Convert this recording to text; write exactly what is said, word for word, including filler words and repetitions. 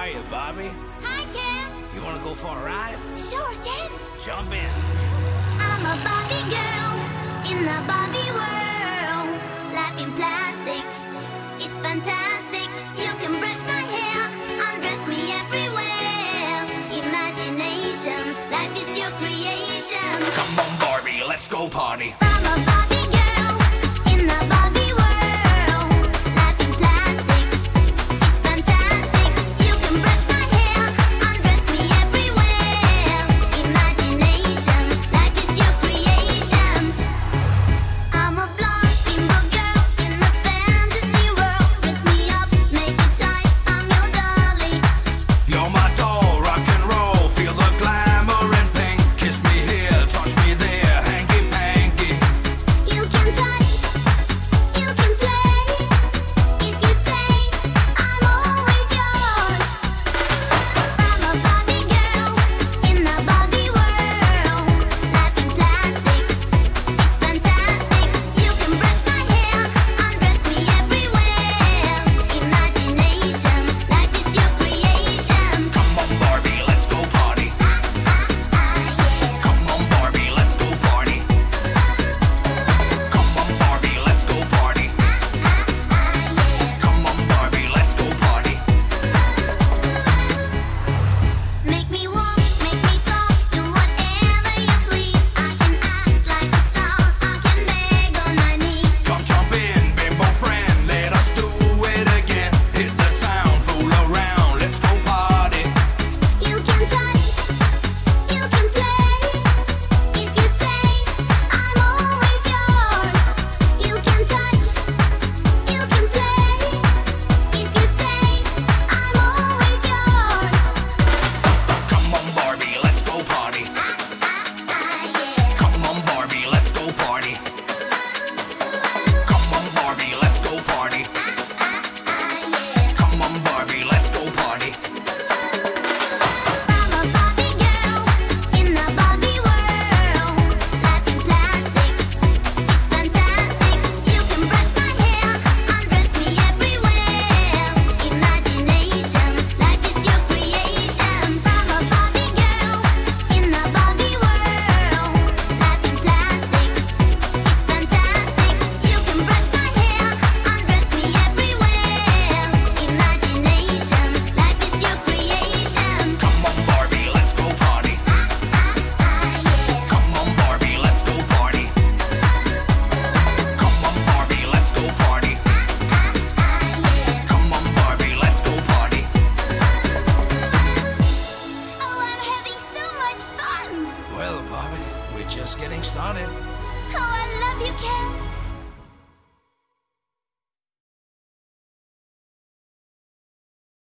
are you, Barbie? Hi, Ken. You wanna go for a ride? Sure, Ken. Jump in. I'm a Barbie girl in the Barbie world. Life in plastic, it's fantastic. You can brush my hair, undress me everywhere. Imagination, life is your creation. Come on, Barbie, let's go party. I'm a Barbie girl in the Barbie world. Life in plastic, it's fantastic. You can brush my hair, undress me everywhere. Imagination, life is your creation. I'm a blonde bimbo girl in a fantasy world. Dress me up, make it tight, I'm your dolly. You're my doll, rock and roll. Feel the glamour and pink. Kiss me here, touch me there, hanky panky. You can touch, you can play. If you say, I'm always yours. I'm a Barbie girl in the Barbie world. Life in plastic, it's fantastic. You can brush my hair, undress me everywhere. Imagination, life is your creation. Come on, Barbie, let's go party. Ah, ah, ah, yeah. Come on, Barbie, let's go party. Come on, Barbie, let's go party. Ah, ah, yeah. Come on, Barbie, let's go party. Make me walk, make me talk, do whatever you please. I can act like a star, I can beg on my knees. Come jump in, bimbo friend, let us do it again. Hit the town, fool around, let's go party. You can touch, you can play. If you say, I'm always yours. You can touch, you can play. If you say, I'm always yours. Come on, Barbie, let's go party. Ah, ah, ah, yeah. Come on, Barbie, let's go party. Come on, Barbie, let's go party. Ah, ah, ah, yeah. Come on, Barbie, let's go party. I'm a Barbie girl in the Barbie world. Life in plastic, it's fantastic. You can brush my hair, undress me everywhere. Imagination, life is your creation. I'm a Barbie girl in the Barbie world. Life in plastic, it's fantastic. You can brush my hair, undress me everywhere. Imagination, life is your creation. Come on, Barbie, let's go party. Ah, ah, ah, yeah. Come on, Barbie, let's go party. Come on, Barbie, let's go party. Ah, ah, yeah. Come on, Barbie, let's go party. Oh, I'm having so much fun. Well, Barbie, we're just getting started. Oh, I love you, Ken.